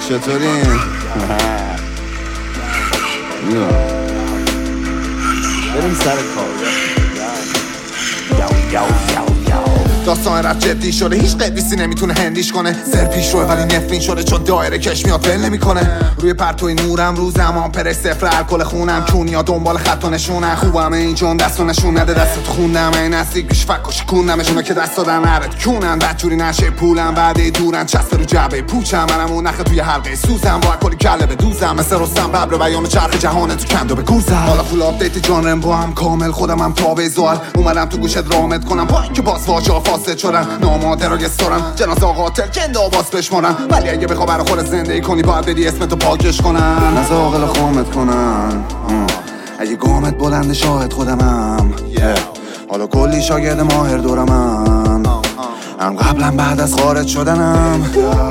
چطورین؟ بریم سر کار. داستان رفت جدی شده، هیچ قدیسی نمیتونه هندیش کنه. سر پیش روه ولی نفرین شده چون دایره کش میاد ول نمیکنه. روی پرتوی نورم رو زمان پر صفر الکل خونم، کونیا دنبال خط و نشونن. خوبمه این جون دستو نشون نده، دستت خوندم این نزدیک بیش فک و شکوندمشونه که دست دادن نرد کونن. بدجوری نشه پولم بعده دورن، چسب رو جعبه پوچم. منم اون نخه توی حلقه سوزم، با کلی کله بدوزم. مثل رستم ببر بیام چرخ جهان تو کندو بگوزم. حالا فول آپدیت جانرم با هم کامل، خودمم تابع زوال اومدم تو گوشت رامت کنم. با اینکه باز واژه فاسد شدن، ناماده رو گسترن، جنازه قاتل جند آواز بشمارن. ولی اگه بخوا برا خود زندگی کنی باید بدی اسمتو پاکش کنن، از عاقل خامت کنن. اگه گامت بلند شاهد خودمم، حالا کلی شاگرد ماهر دورمم. هم قبلا بعد از خارج شدنم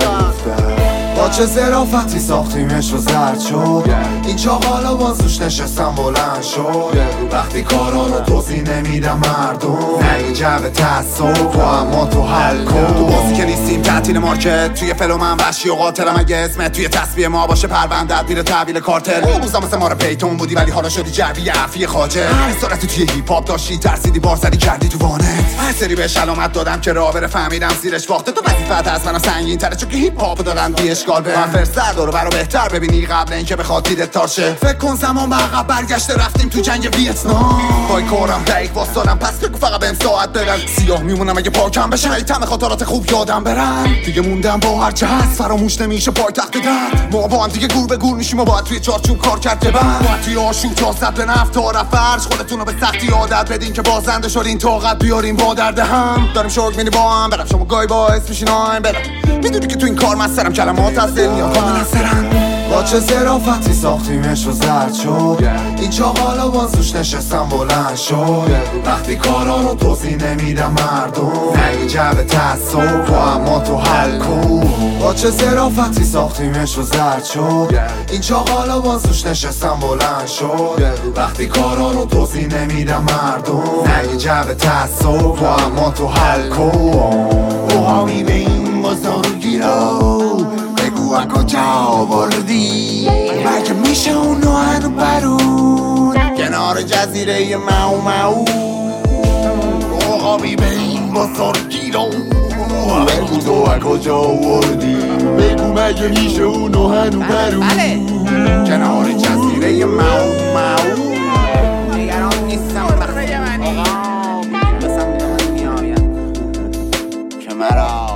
با چه ظرافتی ساختیمش رو زرد شد. این چاقالا بازوش نشستم بلند شد. وقتی کارا رو توضیح نمیدم مردم، نه این جبه تصف و اما تو حل کن. تو بازی که نیستیم تعطیل مارکت، توی فلو من وحشی و قاتلم. اگه اسمت توی تسبیح ما باشه پروندت میره تحویل کارتل. اون روزا مثل ما رو پیتون بودی ولی حالا شدی جعبی عفی خاجر. اسارتی توی هیپ هاپ داشتی، ترسیدی بار زدی کردی تو وانت. هر سری بهش علامت دادم که راه بره، فهمیدم زیرش واخته. تو وظیفت از منم سنگین تره چون که هیپ هاپ دادن اشکال به من. فرستاد رو برا بهتر ببینی قبل اینکه بخواد دیدت تارشه. فکر کن زمان به عقب برگشته، رفتیم تو جنگ ویتنام. پای کارم دقیق واسدادم، پس بگو فقط بهم ساعت برن. سیاه میمونم اگه پاکم بشن، ایتم خاطرات خوب یادم برن. دیگه موندم با هر چه هست، فراموش نمیشه پایتخت درد. ما با هم دیگه گور به گور میشیم و باید توی چارچوب کار کرد که باید توی آشوب جازت به نفت تا رفرش. خودتون رو به سختی عادت بدین که بازنده شدین، طاقت بیاریم با درد هم. داریم شوک مینی با هم برم، شما گای باعث میشین آیم برم. میدونی که تو این کار مسترم، کلمات از دل میاد کامل اثرن. با چه ظرافتی ساختیمش رو زرد شد. این چاقالا بازوش نشستم بلند شد. وقتی کارا رو توضیح نمیدم مردم، نه این جبه تصف و اما تو حل کن. با چه ظرافتی ساختیمش رو زرد شد. این چاقالا بازوش نشستم بلند شد. وقتی کارا رو توضیح نمیدم مردم، نه این جبه تصف و اما تو حل کن. اوهامی به این بزرگی رو بگو از کجا آوردی، مگه میشه اونو هنو برون کنار جزیره ماو ماو. اوهامی به این بزرگی رو بگو تو از کجا آوردی، بگو مگه میشه اونو هنو برون کنار جزیره ماو ماو. نگران نیستم بخیر منی بسم میایم که مرا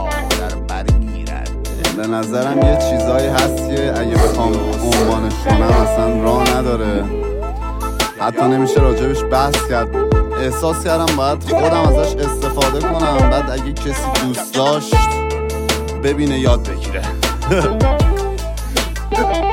به نظرم یه چیزایی هست که اگه بخوام عنوانش کنم اصلا راه نداره، حتی نمیشه راجبش بحث کرد. احساس کردم باید خودم ازش استفاده کنم، بعد اگه کسی دوست داشت ببینه یاد بگیره.